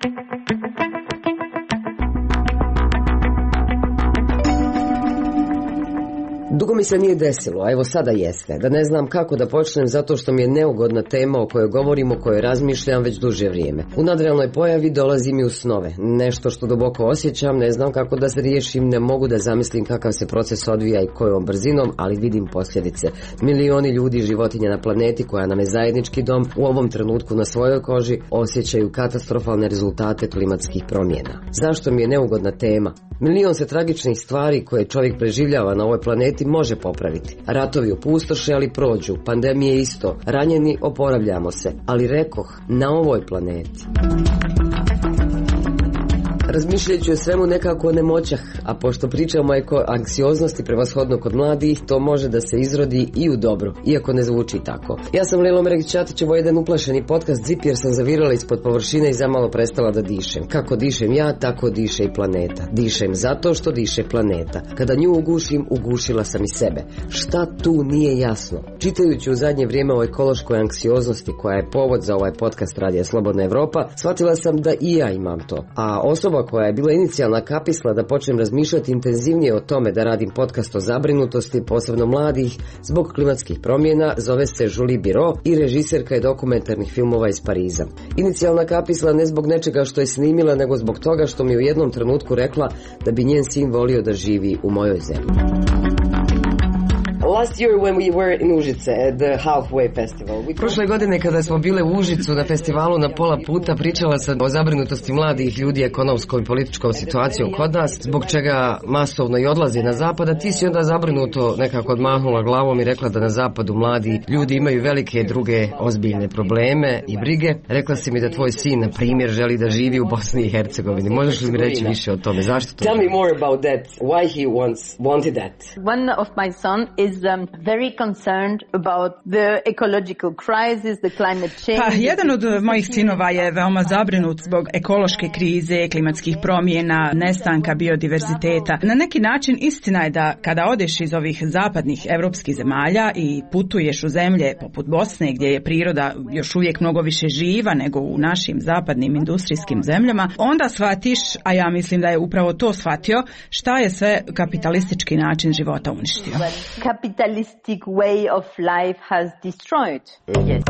Dugo mi se nije desilo, a evo sada jeste, da ne znam kako da počnem zato što mi je neugodna tema o kojoj govorim, o kojoj razmišljam već duže vrijeme. U nadrealnoj pojavi dolazi mi u snove, nešto što duboko osjećam, ne znam kako da se riješim, ne mogu da zamislim kakav se proces odvija i kojom brzinom, ali vidim posljedice. Milioni ljudi i životinja na planeti koja nam je zajednički dom u ovom trenutku na svojoj koži osjećaju katastrofalne rezultate klimatskih promjena. Zašto mi je neugodna tema? Milion se tragičnih stvari koje čovjek preživljava na ovoj planeti može popraviti. Ratovi opustoše, ali prođu. Pandemije isto. Ranjeni, oporavljamo se. Ali rekoh, na ovoj planeti. Razmišljajući o svemu nekako nemoćah, a pošto pričamo o anksioznosti prevashodno kod mladih, to može da se izrodi i u dobro, iako ne zvuči tako. Ja sam Lelo Meregić-Ćatić, ovo je jedan uplašeni podcast Zip jer sam zavirala ispod površine i zamalo prestala da dišem. Kako dišem ja, tako diše i planeta. Dišem zato što diše planeta. Kada nju ugušim, ugušila sam i sebe. Šta tu nije jasno? Čitajući u zadnje vrijeme o ekološkoj anksioznosti koja je povod za ovaj podcast Radija Slobodna Evropa, shvatila sam da i ja imam to. A osoba koja je bila inicijalna kapisla da počnem razmišljati intenzivnije o tome da radim podcast o zabrinutosti, posebno mladih, zbog klimatskih promjena, zove se Julie Biro i režiserka je dokumentarnih filmova iz Pariza. Inicijalna kapisla ne zbog nečega što je snimila, nego zbog toga što mi u jednom trenutku rekla da bi njen sin volio da živi u mojoj zemlji. Last year when we were in Užice at the Halfway Festival. Prošle godine kada smo bile u Užicu na festivalu na pola puta, pričala sam o zabrinutosti mladih ljudi ekonomskom i političkom situacijom kod nas, zbog čega masovno i odlazi na zapad, a ti si onda zabrinuto nekako odmahnula glavom i rekla da na zapadu mladi ljudi imaju velike druge ozbiljne probleme i brige. Rekla si mi da tvoj sin, na primjer, želi da živi u Bosni i Hercegovini. Možeš li mi reći više o tome? Zašto to? Tell me more about that. Why he wanted that? One of my son is very concerned about the ecological crisis, the climate change. Pa, jedan od mojih sinova je veoma zabrinut zbog ekološke krize, klimatskih promjena, nestanka biodiverziteta. Na neki način istina je da kada odeš iz ovih zapadnih evropskih zemalja i putuješ u zemlje poput Bosne gdje je priroda još uvijek mnogo više živa nego u našim zapadnim industrijskim zemljama, onda shvatiš, a ja mislim da je upravo to shvatio, šta je sve kapitalistički način života uništio. Capitalistic way of life has destroyed. Yes.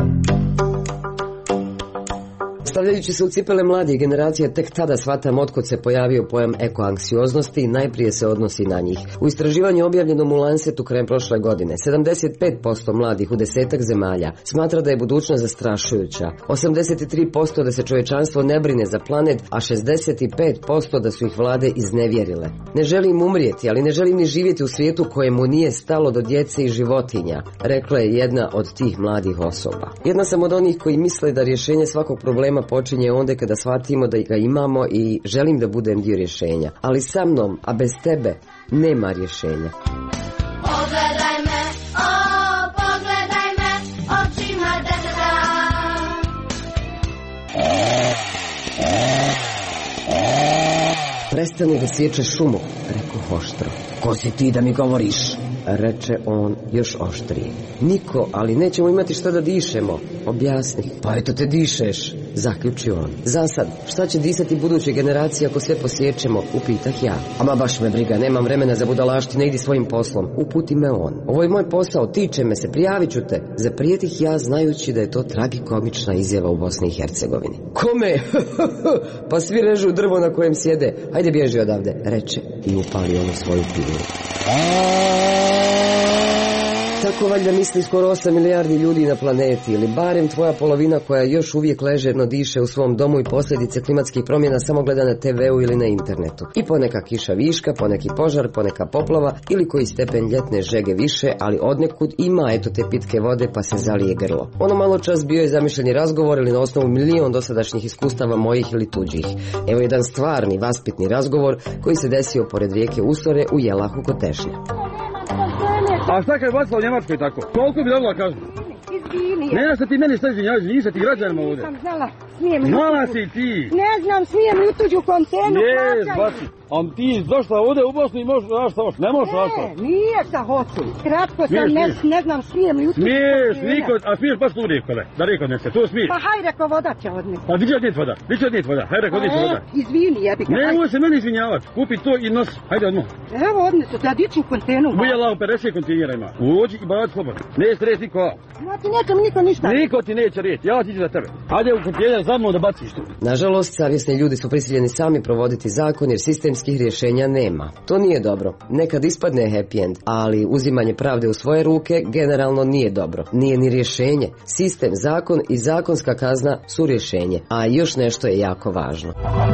Stavljajući se u cipele mladih generacija, tek tada shvatam otkud se pojavio pojam ekoanksioznosti i najprije se odnosi na njih. U istraživanju objavljenom u Lancetu krajem prošle godine, 75% mladih u 10 zemalja smatra da je budućnost zastrašujuća, 83% da se čovječanstvo ne brine za planet, a 65% da su ih vlade iznevjerile. Ne želim umrijeti, ali ne želim ni živjeti u svijetu kojemu nije stalo do djece i životinja, rekla je jedna od tih mladih osoba. Jedna sam od onih koji misle da rješenje svakog problema počinje onda kada shvatimo da ga imamo i želim da budem dio rješenja. Ali sa mnom, a bez tebe, nema rješenja. Pogledaj me, pogledaj me, očima deteta. Prestani da sječeš šumu, rekao oštro. Ko si ti da mi govoriš? Reče on još oštrije. Niko, ali nećemo imati šta da dišemo. Objasni. Pa eto te dišeš, zaključio on. Zasad, šta će disati buduće generacije ako sve posjećemo, upitah ja. Ama baš me briga, nemam vremena za budalaštine, idi svojim poslom. Uputi me on. Ovo je moj posao, tiče me se, prijavit ću te. Zaprijetih ja znajući da je to tragikomična izjava u Bosni i Hercegovini. Kome? Pa svi režu drvo na kojem sjede. Hajde bježi odavde, reče i upali onu svoju pilu. Tako valjda misli skoro 8 milijardi ljudi na planeti, ili barem tvoja polovina koja još uvijek ležerno diše u svom domu i posljedice klimatskih promjena samo gleda na TV-u ili na internetu. I poneka kiša viška, poneki požar, poneka poplava ili koji stepen ljetne žege više, ali odnekud ima eto te pitke vode pa se zalije grlo. Ono malo čas bio je zamišljeni razgovor ili na osnovu milion dosadašnjih iskustava mojih ili tuđih. Evo jedan stvarni, vaspitni razgovor koji se desio pored rijeke Usore u Jelahu kod Tešnja. A šta kad je bacila u Njemačkoj tako? Koliko bi dobila kažu? Ne, ja se ti meni šta izvinjaš, nisam ti građanima ovdje. smijem li Znala si ti. Ne znam, smijem li u tuđu kontenu plaćaj. Bati. A ti došla ovdje u Bosnu i možeš šta hoš, ne možeš šta. Nije sa hoću. Kratko sam, ne znam, smijem li u tuđu kontenu. kontenu. A smiješ baš tu rijekove, da rijeko nese, to smiješ. Pa haj reko voda će odneti. Pa gdje odnijeti voda, haj reko odnijeti voda. Izvini, jebika. Ne, ovo se meni izvinjavati, kupi to i nosi, hajde odmah. Evo odnesu, da diču kontenu. Ujela u 50 kontejnera ima, uđi i baci slobodno. Neće reći niko. Znači neće mi niko ništa. Niko ti neće reći, ja ti ću za tebe. Hajde u kontejner za mnom da baciš tu. Nažalost, savjesni ljudi su prisiljeni sami provoditi zakon jer sistemskih rješenja nema. To nije dobro. Nekad ispadne happy end, ali uzimanje pravde u svoje ruke generalno nije dobro. Nije ni rješenje. Sistem, zakon i zakonska kazna su rješenje. A još nešto je jako važno.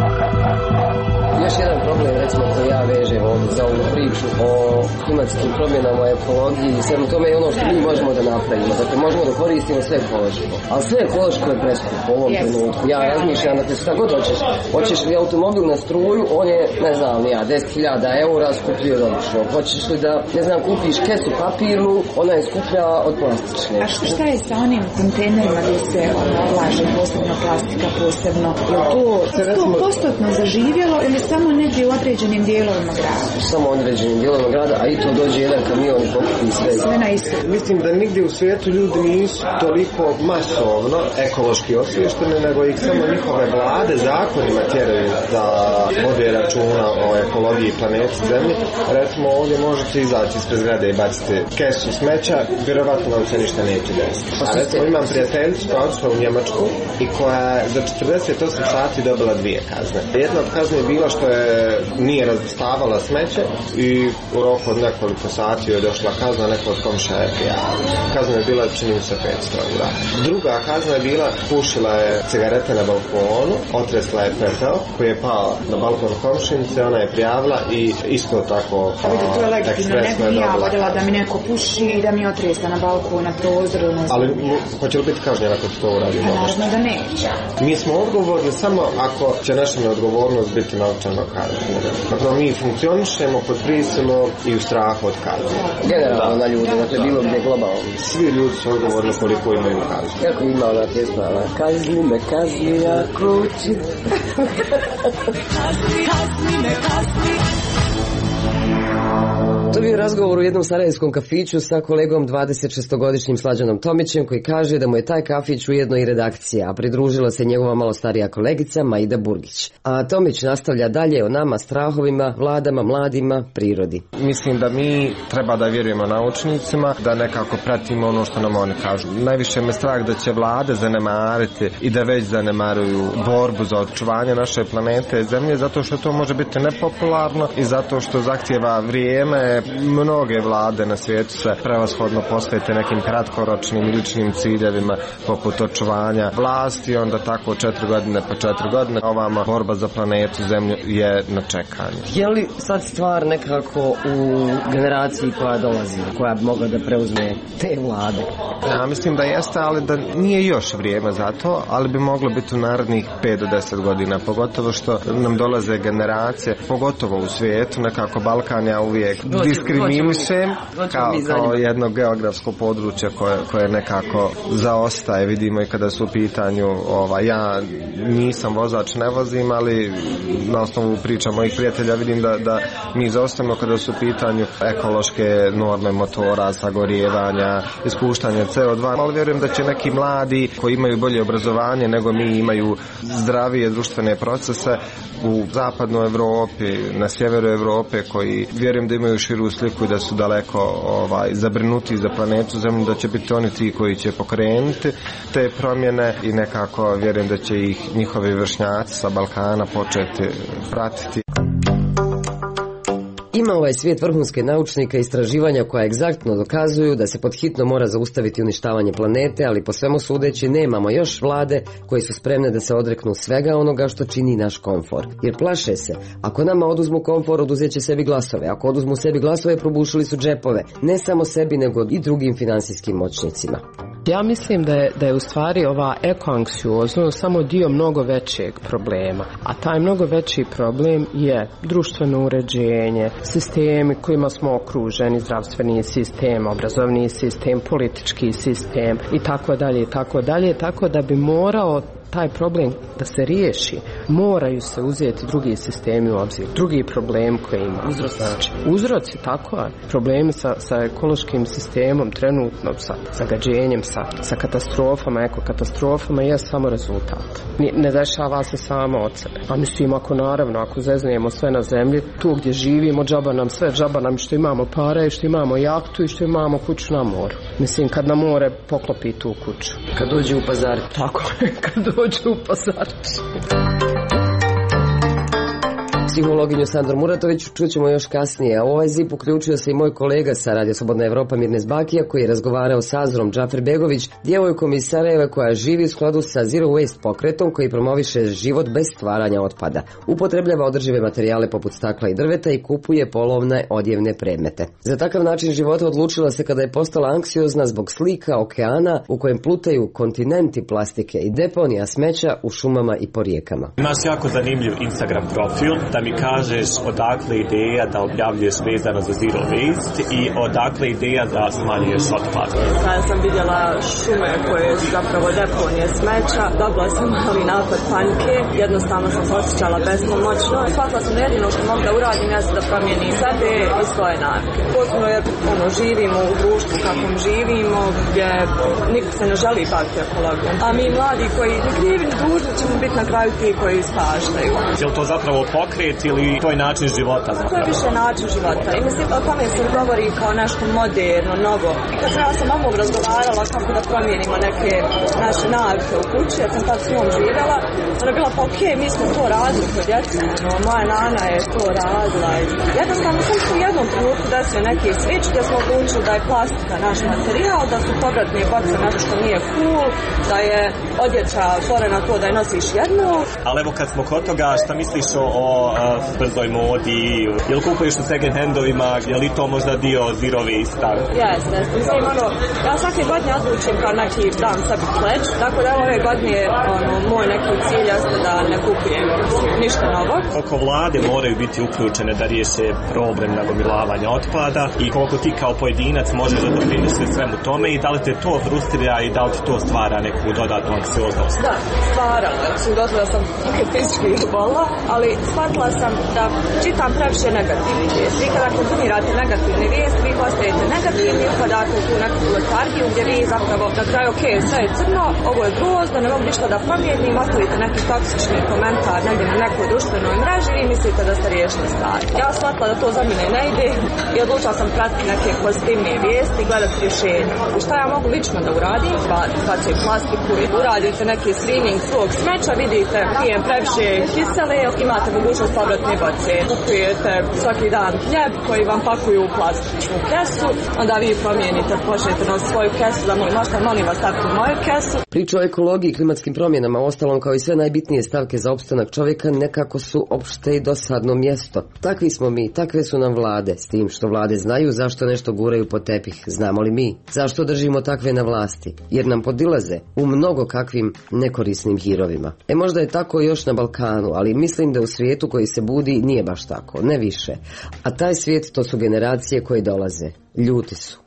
Još jedan problem, recimo, koji ja vežem ovdje za ovu priču o klimatskim promjenama, ekologiji i svemu tome je ono što mi možemo da napravimo. Dakle, možemo da koristimo sve ekološko. Ali sve ekološko je preskupo u ovom trenutku. Ja razmišljam, dakle, šta god hoćeš. Hoćeš li automobil na struju, on je, ne znam, 10.000 eura skuplji od običnog. Hoćeš li da, ne znam, kupiš kesu papirnu, ona je skuplja od plastične. A šta je sa onim kontejnerima gdje se odlaže posebno plastika, posebno? Je to 100% zaživjelo ili samo negdje u određenim dijelovima grada? Samo u određenim dijelovima grada, a i to dođe jedan kamion i pokupi sve na isto. Mislim da nigdje u svijetu ljudi nisu toliko masovno ekološki osviješteni, nego ih samo njihove vlade zakonima tjeraju da vode računa o ekologiji planeti Zemlji. Recimo ovdje možete izaći ispred zgrade i baciti kesu smeća, vjerovatno vam se ništa neće desiti. A recimo imam prijateljicu koja otišla u Njemačku i koja je za 48 sati dobila 2 kazne. Jedna od kazne je bila što nije razvrstavala smeće i u roku od nekoliko sati je došla kazna, neko od komšija je prijavila. Kazna je bila, čini se, 500 eura. Druga kazna je bila, pušila je cigarete na balkonu, otresla je pepeo koji je pao na balkon komšinice, ona je prijavila i isto tako ekspresno je dobila. Vodila da mi neko puši i da mi otresa na balkon, na prozoru. Ali hoće li biti kažnjena ako to uradi? Naravno da neće. Mi smo odgovorni samo ako će naša neodgovornost biti novčano kažnjena. Dakle, mi funkcionišemo pod prisilom i u strahu od kazne. Generalno na ljudi, dakle bilo gdje globalno. Svi ljudi su odgovorni koliko imaju kazne. Kako ima ona pjesma, kazni me, ako uči. Kazni me. To je bio razgovor u jednom sarajevskom kafiću sa kolegom 26-godišnjim Slađanom Tomićem, koji kaže da mu je taj kafić ujedno i redakcija, a pridružila se njegova malo starija kolegica Maida Burgić. A Tomić nastavlja dalje o nama, strahovima, vladama, mladima, prirodi. Mislim da mi treba da vjerujemo naučnicima, da nekako pratimo ono što nam oni kažu. Najviše me strah da će vlade zanemariti i da već zanemaruju borbu za očuvanje naše planete Zemlje, zato što to može biti nepopularno i zato što zahtijeva vrijeme. Mnoge vlade na svijetu se prevashodno posvete nekim kratkoročnim i ličnim ciljevima poput očuvanja vlasti, onda tako 4 godine pa 4 godine. Ovama borba za planetu Zemlju je na čekanju. Je li sad stvar nekako u generaciji koja dolazi, koja bi mogla da preuzme te vlade? Ja mislim da jeste, ali da nije još vrijeme za to, ali bi moglo biti u narednih 5 do 10 godina, pogotovo što nam dolaze generacije, pogotovo u svijetu, nekako Balkan ja uvijek diskriminišem kao jedno geografsko područje koje nekako zaostaje. Vidimo i kada su u pitanju, ja nisam vozač, ne vozim, ali na osnovu priča mojih prijatelja vidim da mi zaostajemo kada su u pitanju ekološke norme motora, sagorijevanja, ispuštanja CO2, ali vjerujem da će neki mladi koji imaju bolje obrazovanje nego mi, imaju zdravije društvene procese u zapadnoj Europi, na sjeveru Europe, koji vjerujem da imaju širu sliku i da su daleko zabrinuti za planetu Zemlju, da će biti oni ti koji će pokrenuti te promjene i nekako vjerujem da će ih njihovi vršnjaci sa Balkana početi pratiti. Ima ovaj svijet vrhunske naučnika i istraživanja koja egzaktno dokazuju da se pod hitno mora zaustaviti uništavanje planete, ali po svemu sudeći nemamo još vlade koje su spremne da se odreknu svega onoga što čini naš komfor. Jer plaše se, ako nama oduzmu komfor, oduzet će sebi glasove. Ako oduzmu sebi glasove, probušili su džepove. Ne samo sebi, nego i drugim financijskim moćnicima. Ja mislim da je u stvari ova ekoanksioznost samo dio mnogo većeg problema. A taj mnogo veći problem je društveno uređenje, sistemi kojima smo okruženi, zdravstveni sistem, obrazovni sistem, politički sistem i tako dalje, tako da bi morao taj problem da se riješi, moraju se uzeti drugi sistemi u obzir, drugi problem koji ima. Uzroci, tako je. Problemi sa ekološkim sistemom, trenutno sa zagađenjem, sa katastrofama, ekokatastrofama je samo rezultat. Ne dešava se samo od sebe. A mislim, ako zeznijemo sve na zemlji, tu gdje živimo, džaba nam sve, džaba nam što imamo pare, što imamo jahtu i što imamo kuću na moru. Mislim, kad na more poklopi tu kuću. Kad dođe u Pazar. Tako je, kad dođe u Pazar. Psihologinju Sandru Muratović čućemo još kasnije, a u ovaj zip uključio se i moj kolega sa Radio Slobodna Evropa Mirnes Bakija, koji je razgovarao s Azrom Džaferbegović, djevojkom iz Sarajeva koja živi u skladu sa Zero Waste pokretom koji promoviše život bez stvaranja otpada. Upotrebljava održive materijale poput stakla i drveta i kupuje polovne odjevne predmete. Za takav način života odlučila se kada je postala anksiozna zbog slika okeana u kojem plutaju kontinenti plastike i deponija smeća u šumama i po rijekama. Imaš jako zanimljiv Instagram profil, da mi kažeš odakle ideja da objavljuješ vezano za Zero Waste i odakle ideja da smanjuješ otpad. Kada sam vidjela šume koje su zapravo deponije smeća, dobila sam mali napad panike, jednostavno sam se osjećala bespomoćno. Shvatila sam jedino što mogu da uradim jeste da promijenim sebe i svoje navike. Posebno jer živimo u društvu kakvom živimo, gdje niko se ne želi baviti ekologijom. A mi mladi koji ni krivi ni dužni ćemo biti na kraju ti koji ispaštaju. Je li to zapravo pokret ili to je način života? To je više način života i mislim o tome se govori kao nešto moderno, novo. I kad ja sam mamom razgovarala kako da promijenimo neke naše navike u kući, jer sam tad s njom živjela, ona je bila pa okej, mi smo to radili kod djeca, moja nana je to radila. Jednostavno sam se u jednom trenutku desio neki switch gdje smo odlučili da je plastika naš materijal, da su povratne boce nešto što nije cool, da je odjeća stvorena to da je nosiš jednu. Ali evo kad smo kod toga, šta misliš o brzoj modi, jel kupuješ u second handovima, je li to možda dio Zero Waste-a? Jeste, mislim, ja svake godine odlučim kao neki dan sebi pledge, tako da ove godine moj neki cilj jeste da ne kupujem ništa novo. Koliko vlade moraju biti uključene da riješe problem nagomilavanja otpada i koliko ti kao pojedinac možeš da doprineš svemu tome i da li te to frustrira i da li ti to stvara neku dodatnu anksioznost? Da, stvara. Dosta da sam fizički bolila, ali shvatila sam da čitam previše negativnih vijesti. Vi kada konzumirate negativne vijesti, vi postajete negativni, upadate u tu neku letargiju gdje vi zapravo na kraju, sve je crno, ovo je grozno, ne mogu ništa da promijenim, ostavite neki toksični komentar negdje na nekoj društvenoj mreži i mislite da ste riješili stvari. Ja shvatila da to za mene ne ide i odlučila sam pratiti neke pozitivne vijesti i gledati rješenja. I šta ja mogu lično da uradim? Bacim plastiku, uradite neki screening svog smeća, vidite pijem previše kisele, imate mogućnost povratne boce. Kupujete svaki dan hljeb koji vam pakuju u plastičnu kesu, onda vi promijenite, počnete na svoju kesu, da možete molim vas staviti u moju kesu. Priča o ekologiji i klimatskim promjenama, ostalom kao i sve najbitnije stavke za opstanak čovjeka, nekako su opšte i dosadno mjesto. Takvi smo mi, takve su nam vlade, s tim što vlade znaju zašto nešto guraju pod tepih. Znamo li mi? Zašto držimo takve na vlasti? Jer nam podilaze u mnogo kakvim nekorisnim hirovima. Možda je tako još na Balkanu, ali mislim da u svijetu koji se budi nije baš tako, ne više. A taj svijet to su generacije koje dolaze. Ljuti su.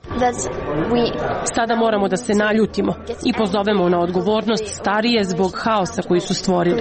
Sada moramo da se naljutimo i pozovemo na odgovornost starije zbog haosa koji su stvorili.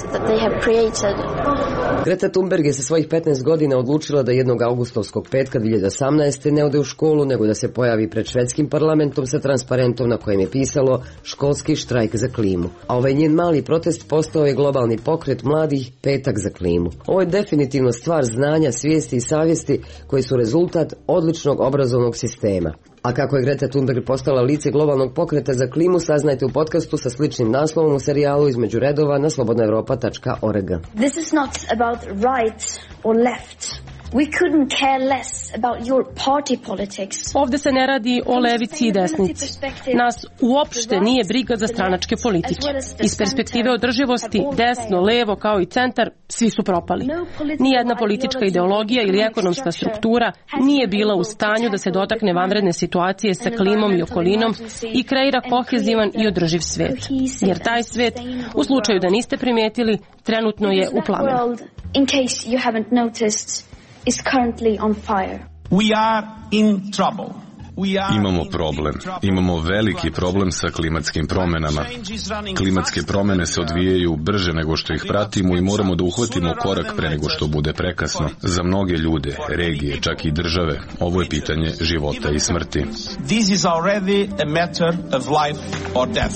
Greta Thunberg je sa svojih 15 godina odlučila da jednog augustovskog petka 2018. ne ode u školu, nego da se pojavi pred švedskim parlamentom sa transparentom na kojem je pisalo školski štrajk za klimu. A ovaj njen mali protest postao je globalni pokret mladih Petak za klimu. Ovo je definitivno stvar znanja, svijesti i savjesti koji su rezultat odličnog obrazovnog sistema. A kako je Greta Thunberg postala lice globalnog pokreta za klimu, saznajte u podcastu sa sličnim naslovom u serijalu Između redova na slobodnaevropa.org. This is not about right or left. We couldn't care less about your party politics. Ovdje se ne radi o levici i desnici. Nas uopšte nije briga za stranačke politike. Iz perspektive održivosti, desno, levo kao i centar, svi su propali. Nijedna politička ideologija ili ekonomska struktura nije bila u stanju da se dotakne vanredne situacije sa klimom i okolinom i kreira kohezivan i održiv svet. Jer taj svet, u slučaju da niste primijetili, trenutno je u plamenu. In case you haven't noticed, is currently on fire. We are in trouble. Imamo problem. Imamo veliki problem sa klimatskim promjenama. Klimatske promjene se odvijaju brže nego što ih pratimo i moramo da uhvatimo korak pre nego što bude prekasno. Za mnoge ljude, regije, čak i države, ovo je pitanje života i smrti. This is already a matter of life or death.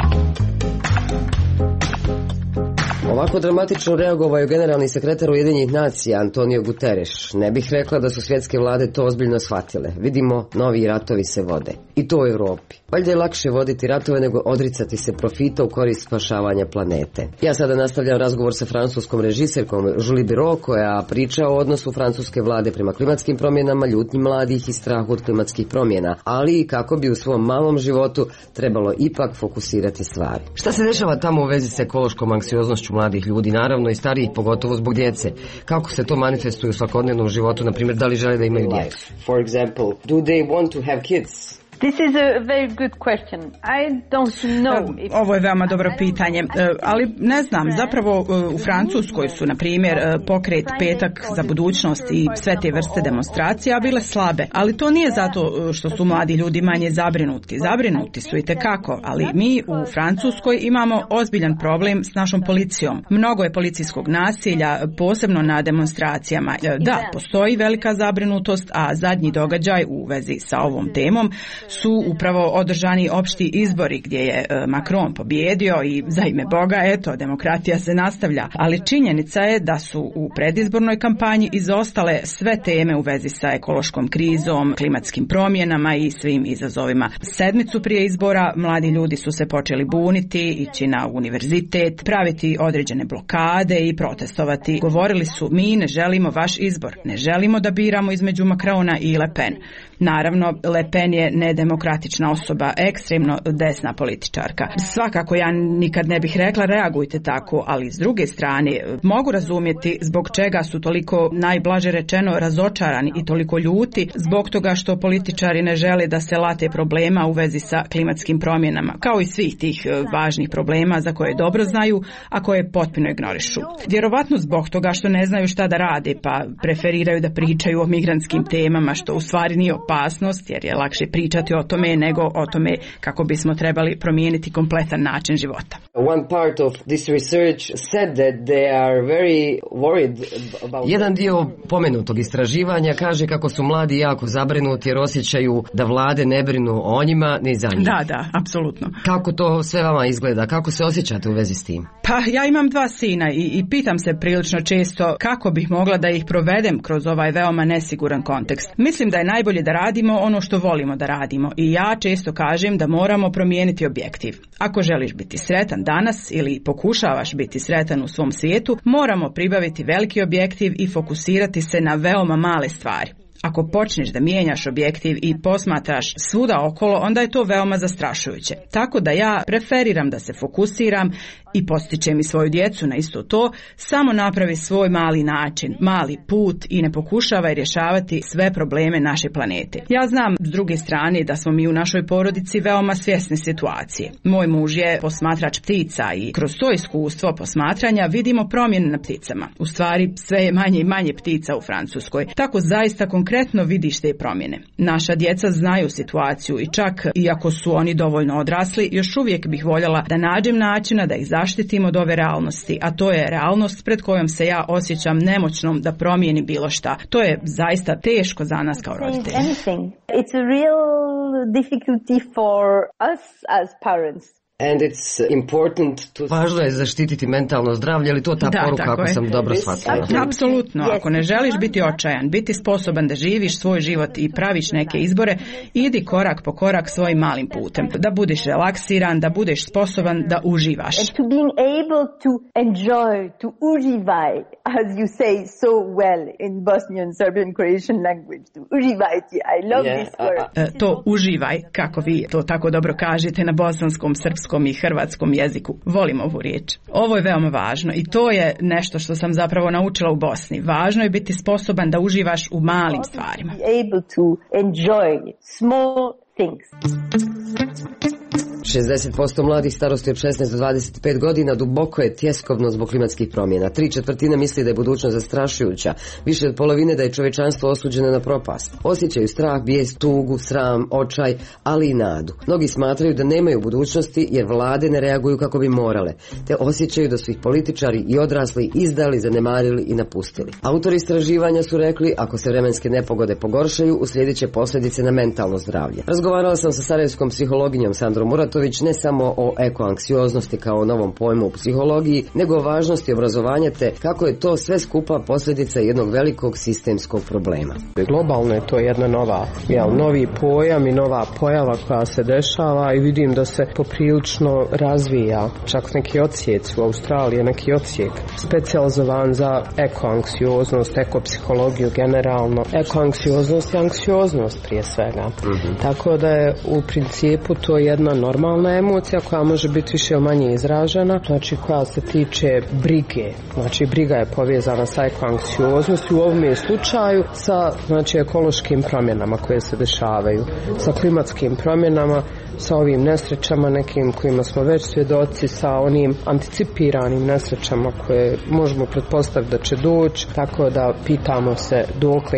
Ovako dramatično reagovao generalni sekretar Ujedinjenih nacija Antonio Guterres. Ne bih rekla da su svjetske vlade to ozbiljno shvatile. Vidimo, novi ratovi se vode. I to u Europi. Valjda je lakše voditi ratove nego odricati se profita u korist spašavanja planete. Ja sada nastavljam razgovor sa francuskom režiserkom Julie Biro, koja priča o odnosu francuske vlade prema klimatskim promjenama, ljutnji mladih i strahu od klimatskih promjena, ali i kako bi u svom malom životu trebalo ipak fokusirati stvari. Šta se dešava tamo u vezi s ekološkom anksioznošću mladih ljudi, naravno i starijih, pogotovo zbog djece? Kako se to manifestuje u svakodnevnom životu, na primjer, da li žele da imaju djecu? For example, do they want to have kids? This is a very good question. I don't know. Ovo je veoma dobro pitanje, ali ne znam, zapravo u Francuskoj su, na primjer, pokret Petak za budućnost i sve te vrste demonstracija bile slabe, ali to nije zato što su mladi ljudi manje zabrinuti. Zabrinuti su i tekako, ali mi u Francuskoj imamo ozbiljan problem s našom policijom. Mnogo je policijskog nasilja, posebno na demonstracijama. Da, postoji velika zabrinutost, a zadnji događaj u vezi sa ovom temom su upravo održani opšti izbori gdje je Macron pobjedio i za ime Boga, eto, demokratija se nastavlja. Ali činjenica je da su u predizbornoj kampanji izostale sve teme u vezi sa ekološkom krizom, klimatskim promjenama i svim izazovima. Sedmicu prije izbora mladi ljudi su se počeli buniti, ići na univerzitet, praviti određene blokade i protestovati. Govorili su, mi ne želimo vaš izbor, ne želimo da biramo između Macrona i Le Pen. Naravno, Le Pen je nedemokratična osoba, ekstremno desna političarka. Svakako ja nikad ne bih rekla reagujte tako, ali s druge strane mogu razumjeti zbog čega su toliko, najblaže rečeno, razočarani i toliko ljuti zbog toga što političari ne žele da se late problema u vezi sa klimatskim promjenama, kao i svih tih važnih problema za koje dobro znaju, a koje potpuno ignorišu. Vjerovatno zbog toga što ne znaju šta da rade, pa preferiraju da pričaju o migrantskim temama, što u stvari nije opasnost, jer je lakše pričati o tome nego o tome kako bismo trebali promijeniti kompletan način života. One part of this research said that they are very worried about... Jedan dio pomenutog istraživanja kaže kako su mladi jako zabrinuti jer osjećaju da vlade ne brinu o njima ni za njih. Da, apsolutno. Kako to sve vama izgleda? Kako se osjećate u vezi s tim? Pa ja imam 2 sina i pitam se prilično često kako bih mogla da ih provedem kroz ovaj veoma nesiguran kontekst. Mislim da je najbolje da radimo ono što volimo da radimo i ja često kažem da moramo promijeniti objektiv. Ako želiš biti sretan danas ili pokušavaš biti sretan u svom svijetu, moramo pribaviti veliki objektiv i fokusirati se na veoma male stvari. Ako počneš da mijenjaš objektiv i posmatraš svuda okolo, onda je to veoma zastrašujuće. Tako da ja preferiram da se fokusiram i postičem i svoju djecu na isto to, samo napravi svoj mali način, mali put i ne pokušavaj rješavati sve probleme naše planete. Ja znam s druge strane da smo mi u našoj porodici veoma svjesni situacije. Moj muž je posmatrač ptica i kroz to iskustvo posmatranja vidimo promjene na pticama. U stvari sve je manje i manje ptica u Francuskoj. Tako zaista konkretno vidiš te promjene. Naša djeca znaju situaciju i čak iako su oni dovoljno odrasli, još uvijek bih voljela da nađem načina da ih zaštitim od ove realnosti, a to je realnost pred kojom se ja osjećam nemoćnom da promijenim bilo šta. To je zaista teško za nas kao roditelji. It's a real difficulty for us as parents. And it's important to... Važno je zaštititi mentalno zdravlje, ali to ta poruka ako sam dobro shvatila. Apsolutno, ako ne želiš biti očajan, biti sposoban da živiš svoj život i praviš neke izbore, idi korak po korak svojim malim putem. Da budeš relaksiran, da budeš sposoban da uživaš. And to being able to enjoy, to uživaj, as you say so well in Bosnian, Serbian, Croatian language. To uživajti, I love this word. To uživaj, kako vi to tako dobro kažete na bosanskom, srpskom i hrvatskom jeziku. Volim ovu riječ. Ovo je veoma važno i to je nešto što sam zapravo naučila u Bosni. Važno je biti sposoban da uživaš u malim stvarima. Be able to enjoy small things. 60% mladih starosti od 16 do 25 godina duboko je tjeskovno zbog klimatskih promjena. 3/4 misli da je budućnost zastrašujuća, više od polovine da je čovječanstvo osuđeno na propast. Osjećaju strah, bijes, tugu, sram, očaj, ali i nadu. Mnogi smatraju da nemaju budućnosti jer vlade ne reaguju kako bi morale, te osjećaju da su ih političari i odrasli izdali, zanemarili i napustili. Autori istraživanja su rekli, ako se vremenske nepogode pogoršaju, uslijedit će posljedice na mentalno zdravlje. Razgovarala sam sa sarajevskom psihologinjom Sandrom Muratović ne samo o ekoanksioznosti kao o novom pojmu u psihologiji, nego o važnosti obrazovanja te kako je to sve skupa posljedica jednog velikog sistemskog problema. Globalno je to jedna novi pojam i nova pojava koja se dešava i vidim da se poprilično razvija. Čak neki odsjeci u Australiji, neki odsjek specijalizovan za ekoanksioznost, ekopsihologiju generalno. Ekoanksioznost je anksioznost prije svega. Tako da je u principu to jedna normalna emocija koja može biti više ili manje izražena, znači koja se tiče brige. Znači briga je povezana sa ekoanksioznosti u ovome slučaju sa ekološkim promjenama koje se dešavaju, sa klimatskim promjenama, sa ovim nesrećama nekim kojima smo već svjedoci, sa onim anticipiranim nesrećama koje možemo pretpostaviti da će doći, tako da pitamo se dokle,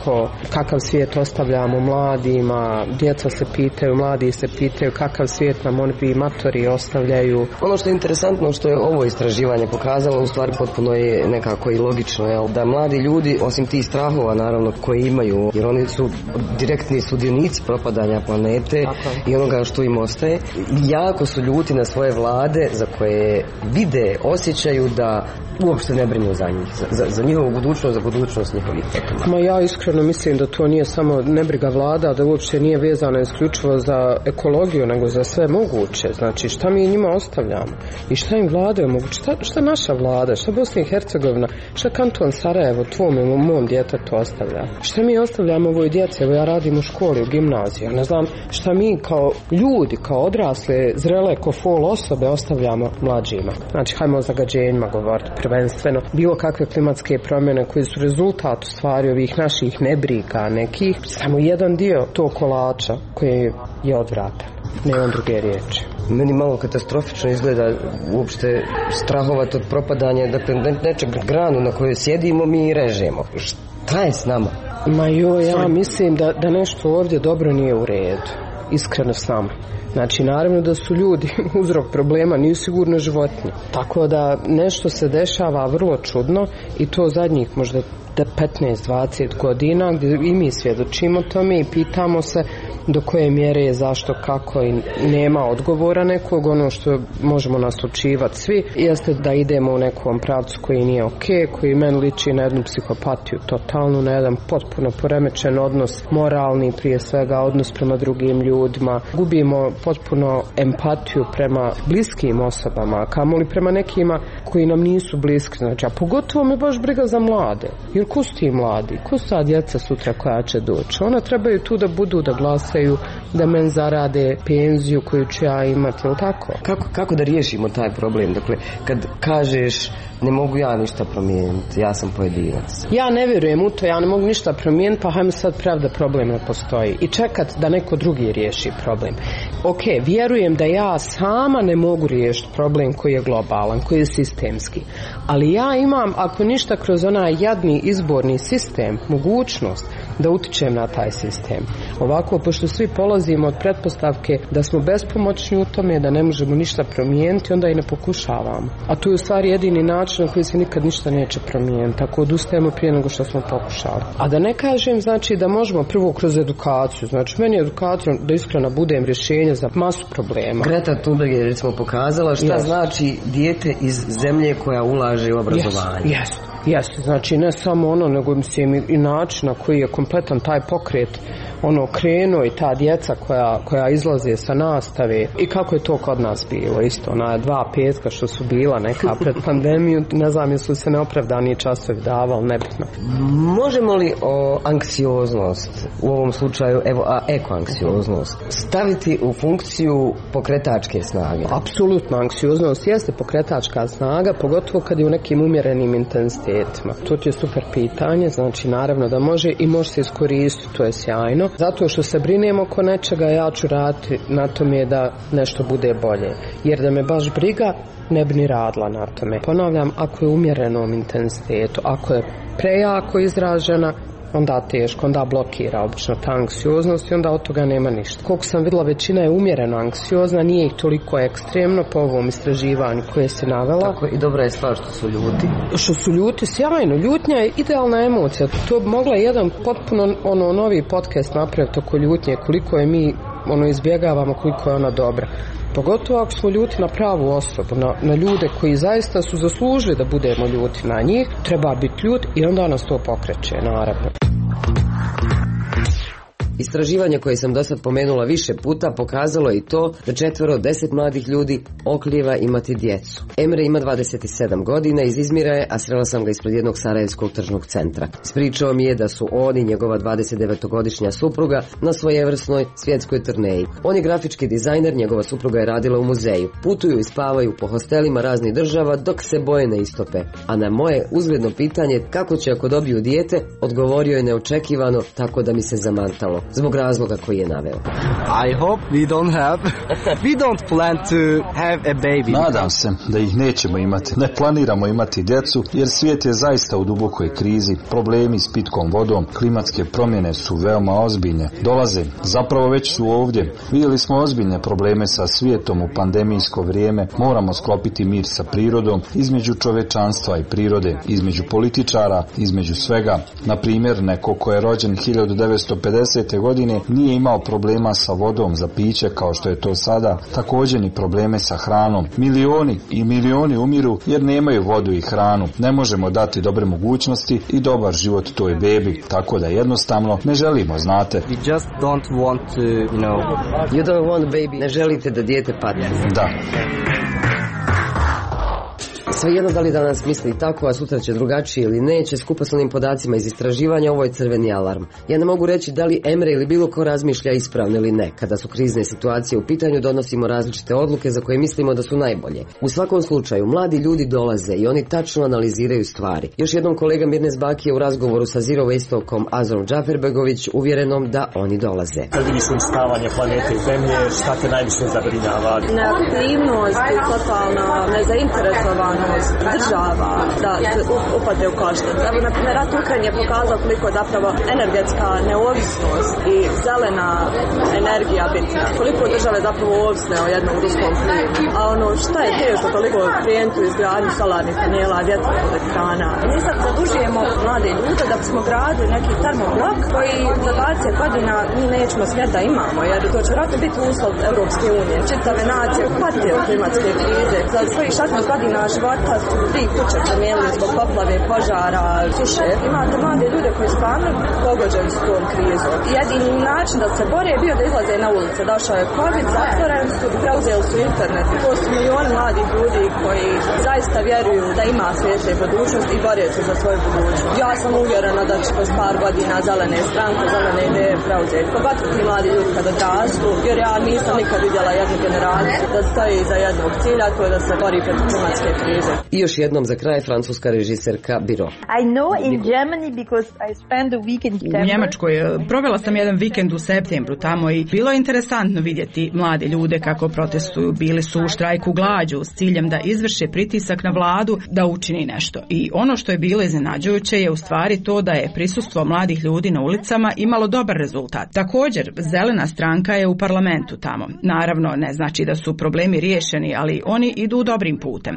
kakav svijet ostavljamo mladima, djeca se pitaju, mladi se pitaju kakav svijet nam oni matori ostavljaju. Ono što je interesantno što je ovo istraživanje pokazalo, u stvari potpuno je nekako i logično, da mladi ljudi, osim tih strahova naravno koji imaju, jer oni su direktni sudionici propadanja planete i onoga što im ostaje, jako su ljuti na svoje vlade za koje vide, osjećaju da uopšte ne brinu za njih, za njihovu budućnost, za budućnost njihovih potomaka. Ma ja iskreno mislim da to nije samo nebriga vlada, da uopšte nije vezano isključivo za ekologiju, nego za sve moguće. Znači šta mi njima ostavljamo i šta im vlada omogući, šta naša vlada, šta Bosna i Hercegovina, šta kanton Sarajevo tvome, mom djetetu ostavlja. Šta mi ostavljamo ovoj djeci, evo ja radim u školi, u gimnaziji, ne znam šta mi kao ljudi, kao odrasle, zrele, ko fol osobe ostavljamo mlađima. Znači hajmo o zagađenjima govoriti prvenstveno, bilo kakve klimatske promjene koje su rezultat u stvari ovih naših nebriga nekih, samo jedan dio tog kolača koji je odvratan, nemam druge riječi. Meni malo katastrofično izgleda uopšte strahovat od propadanja, dakle nečeg granu na kojoj sjedimo mi režemo. Šta je s nama? Ma ja mislim da nešto ovdje dobro nije u redu, iskreno s nama. Znači, naravno da su ljudi uzrok problema, nije sigurno životinje. Tako da nešto se dešava vrlo čudno i to zadnjih možda 15-20 godina gdje i mi svjedočimo tome i pitamo se do koje mjere je zašto, kako i nema odgovora nekog. Ono što možemo naslučivati svi jeste da idemo u nekom pravcu koji nije koji meni liči na jednu psihopatiju totalnu, na jedan potpuno poremećen odnos, moralni prije svega, odnos prema drugim ljudima. Gubimo potpuno empatiju prema bliskim osobama, kamoli prema nekima koji nam nisu bliski. Znači, a pogotovo me baš briga za mlade. Jer ko su ti mladi? Ko su ta djeca sutra koja će doći? Ona trebaju tu da budu, da glasaju, da men zarade penziju koju ću ja imati, ili tako? Kako da riješimo taj problem? Dakle, kad kažeš ne mogu ja ništa promijeniti, ja sam pojedinac. Ja ne vjerujem u to, ja ne mogu ništa promijeniti, pa hajmo sad prav da problem ne postoji i čekat da neko drugi riješi problem. Ok, vjerujem da ja sama ne mogu riješiti problem koji je globalan, koji je sistemski, ali ja imam, ako ništa kroz onaj jadni izborni sistem, mogućnost da utičem na taj sistem. Ovako, pošto svi polazimo od pretpostavke da smo bespomoćni u tome, da ne možemo ništa promijeniti, onda i ne pokušavamo. A to je u stvari jedini način na koji se nikad ništa neće promijeniti, ako odustajemo prije nego što smo pokušali. A da ne kažem, znači, da možemo prvo kroz edukaciju. Znači, meni je edukacija, da iskreno budem, rješenje za masu problema. Greta Thunberg je recimo pokazala šta znači dijete iz zemlje koja ulaže u obrazovanje. Jeste, znači ne samo ono, nego mislim i način na koji je kompletan taj pokret krenuo i ta djeca koja izlaze sa nastave i kako je to kod nas bilo isto, ona 2 petka što su bila neka pred pandemiju, ne znam jesu se neopravdani časovi davali, nebitno. Možemo li anksioznost u ovom slučaju, ekoanksioznost staviti u funkciju pokretačke snage? Apsolutno, anksioznost jeste pokretačka snaga, pogotovo kad je u nekim umjerenim intenzitetima. intenzitetima? To ti je super pitanje, znači naravno da može i može se iskoristiti, to je sjajno. Zato što se brinemo oko nečega, ja ću raditi na tome da nešto bude bolje. Jer da me baš briga, ne bi ni radila na tome. Ponavljam, ako je umjerenom intenzitetu, ako je prejako izražena, onda teško, onda blokira obično ta anksioznost i onda od toga nema ništa. Koliko sam vidjela, većina je umjereno anksiozna, nije ih toliko ekstremno po ovom istraživanju koje si navela. Tako, i dobra je stvar što su ljuti. Što su ljuti, sjajno. Ljutnja je idealna emocija. To bi mogla jedan potpuno novi podcast napraviti oko ljutnje, koliko je mi izbjegavamo, koliko je ona dobra. Pogotovo ako smo ljuti na pravu osobu, na ljude koji zaista su zaslužili da budemo ljuti na njih, treba biti ljut i onda nas to pokreće, naravno. Istraživanje koje sam do sad pomenula više puta pokazalo je i to da 4 od 10 mladih ljudi oklijeva imati djecu. Emre ima 27 godina, iz Izmira je, a srela sam ga ispred jednog sarajevskog tržnog centra. Ispričao mi je da su on i njegova 29-godišnja supruga na svojevrsnoj svjetskoj turneji. On je grafički dizajner, njegova supruga je radila u muzeju. Putuju i spavaju po hostelima raznih država dok se boje ne istope. A na moje uzgledno pitanje kako će ako dobiju dijete, odgovorio je neočekivano, tako da mi se zamantalo. Zbog razloga koji je naveo. I hope we don't plan to have a baby. Nadam se da ih nećemo imati. Ne planiramo imati djecu jer svijet je zaista u dubokoj krizi. Problemi s pitkom vodom, klimatske promjene su veoma ozbiljne. Dolaze, zapravo već su ovdje. Vidjeli smo ozbiljne probleme sa svijetom u pandemijsko vrijeme. Moramo sklopiti mir sa prirodom, između čovečanstva i prirode, između političara, između svega. Na primjer, neko ko je rođen 1950. godine nije imao problema sa vodom za piće kao što je to sada, također ni probleme sa hranom. Milioni i milioni umiru jer nemaju vodu i hranu. Ne možemo dati dobre mogućnosti i dobar život toj bebi, tako da jednostavno ne želimo, znate. We just don't want to, You don't want baby. Ne želite da dijete padne. Da. Svejedno da li danas misli tako, a sutra će drugačije ili neće, skupa s onim podacima iz istraživanja, ovo je crveni alarm. Ja ne mogu reći da li Emre ili bilo ko razmišlja ispravno ili ne. Kada su krizne situacije u pitanju, donosimo različite odluke za koje mislimo da su najbolje. U svakom slučaju, mladi ljudi dolaze i oni tačno analiziraju stvari. Još jednom kolega Mirnes Baki je u razgovoru sa Zero Waste-ovkom Azrom Džaferbegović uvjerenom da oni dolaze. Kad vidiš uništavanje planete i zemlje, šta te najviše zabrinjava? Neaktivnost i totalna nezainteresovanost država da se upade u koštac. Evo, na primjer, rat u Ukrajini je pokazao koliko je zapravo energetska neovisnost i zelena energija bitna. Koliko države zapravo ovisne o jednom ruskom plinu. A ono šta je teško toliko klijentu izgradnju solarnih panela, vjetroelektrana. Mi sad zadužujemo mlade ljude da bismo gradili neki termoblok koji za 20 godina mi nećemo smjeti da imamo, jer to će vjerojatno biti uslov Europske unije. Čitave nacije pati od klimatske krize. Za svojih 16 godina života su 3 kuće promijenili zbog poplave, požara, suše. Imate mlade ljude koji stvarno pogođeni s tom krizom. Jedini način da se bore je bio da izlaze na ulice. Došao je COVID, zatvoreni su, preuzeli su internet. To su milioni mladih ljudi koji zaista vjeruju da ima svijetle budućnosti i bore se za svoju budućnost. Ja sam uvjerena da će kroz par godina zelene stranke, zelene ideje preuzeti. Pogotovo ti mladi ljudi kada odrastu, jer ja nisam nikad vidjela jednu generaciju da stoji iza jednog cilja, to je da se bori protiv klimatske krize. I još jednom za kraj francuska režiserka Biro. I know in Germany because I spent a week in September. U Njemačkoj provela sam jedan vikend u septembru tamo i bilo je interesantno vidjeti mlade ljude kako protestuju. Bili su u štrajku glađu s ciljem da izvrše pritisak na vladu da učini nešto. I ono što je bilo iznenađujuće je u stvari to da je prisustvo mladih ljudi na ulicama imalo dobar rezultat. Također, zelena stranka je u parlamentu tamo. Naravno, ne znači da su problemi riješeni, ali oni idu dobrim putem.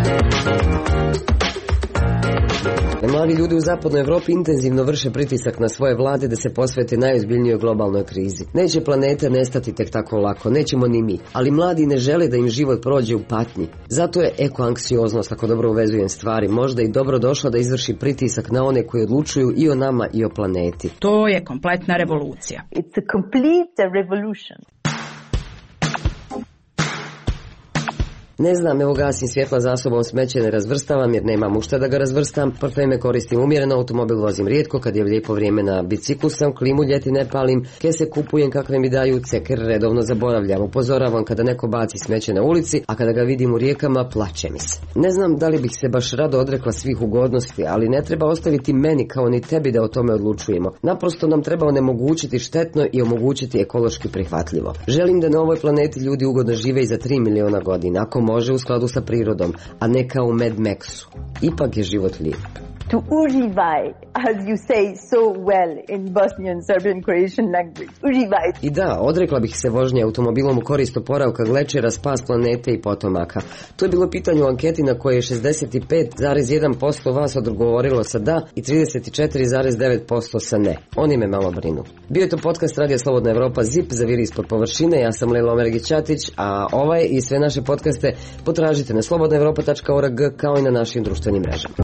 Mladi ljudi u zapadnoj Evropi intenzivno vrše pritisak na svoje vlade da se posvete najozbiljnijoj globalnoj krizi. Neće planeta nestati tek tako lako, nećemo ni mi, ali mladi ne žele da im život prođe u patnji. Zato je ekoanksioznost, ako dobro uvezujem stvari, možda i dobro došla da izvrši pritisak na one koji odlučuju i o nama i o planeti. To je kompletna revolucija. It's a complete revolution. Ne znam, evo gasim svjetla za sobom, smeće ne razvrstavam jer nemam u šta da ga razvrstam, parfeme koristim umjereno, automobil vozim rijetko, kad je lijepo vrijeme na biciklu sam, klimu ljeti ne palim, kese kupujem kakve mi daju, ceker redovno zaboravljam, upozoravam kada neko baci smeće na ulici, a kada ga vidim u rijekama plače mi se. Ne znam da li bih se baš rado odrekla svih ugodnosti, ali ne treba ostaviti meni kao ni tebi da o tome odlučujemo. Naprosto nam treba onemogućiti štetno i omogućiti ekološki prihvatljivo. Želim da na ovoj planeti ljudi ugodno žive i za 3 miliona godina, ako može u skladu sa prirodom, a ne kao u Mad Maxu. Ipak je život lijep. To uživaj, as you say so well in Bosnian, Serbian, Croatian language. Uživaj. I da, odrekla bih se vožnje automobilom u korist oporavka glečera, spas planete i potomaka. To je bilo pitanje u anketi na koje je 65,1% vas odgovorilo sa da i 34,9% sa ne. Oni me malo brinu. Bio je to podcast Radija Slobodna Evropa ZIP, zaviri ispod površine. Ja sam Lelo Omergić-Ćatić, a ovaj i sve naše podcaste potražite na slobodnaevropa.org kao i na našim društvenim mrežama.